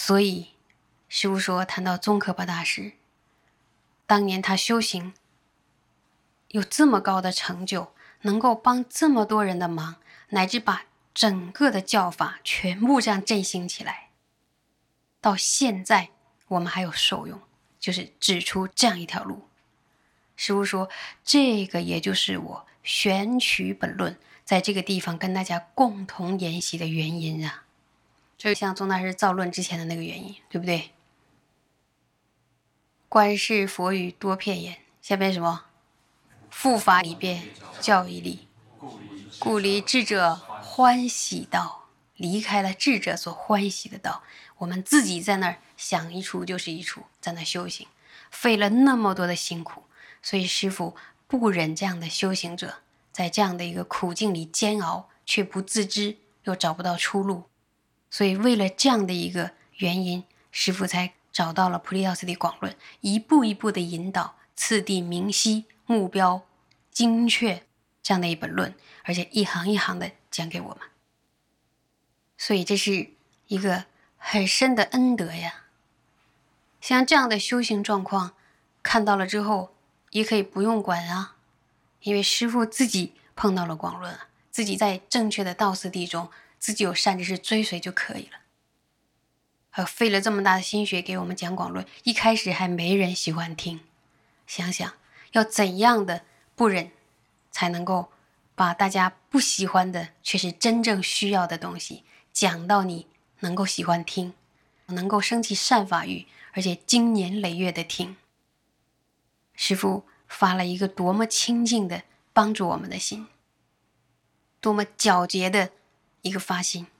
所以师父说，谈到宗喀巴大师，当年他修行有这么高的成就，能够帮这么多人的忙，乃至把整个的教法全部这样振兴起来，到现在我们还有受用，就是指出这样一条路。师父说，这个也就是我选取本论在这个地方跟大家共同研习的原因啊，就像宗大师造论之前的那个原因，对不对？观世佛语多片言，下边什么？复法里边教义力，故离智者欢喜道，离开了智者所欢喜的道。我们自己在那儿想一处就是一处，在那修行，费了那么多的辛苦，所以师父不忍这样的修行者在这样的一个苦境里煎熬，却不自知，又找不到出路。所以为了这样的一个原因，师父才找到了菩提道次第广论，一步一步的引导，次第明晰，目标精确，这样的一本论，而且一行一行的讲给我们。所以这是一个很深的恩德呀。像这样的修行状况看到了之后，也可以不用管啊，因为师父自己碰到了广论，自己在正确的道次第中，自己有善知识追随就可以了。费了这么大的心血给我们讲广论，一开始还没人喜欢听，想想要怎样的不忍才能够把大家不喜欢的却是真正需要的东西讲到你能够喜欢听，能够升起善法欲，而且经年累月的听。师父发了一个多么清净的帮助我们的心，多么皎洁的一个发心。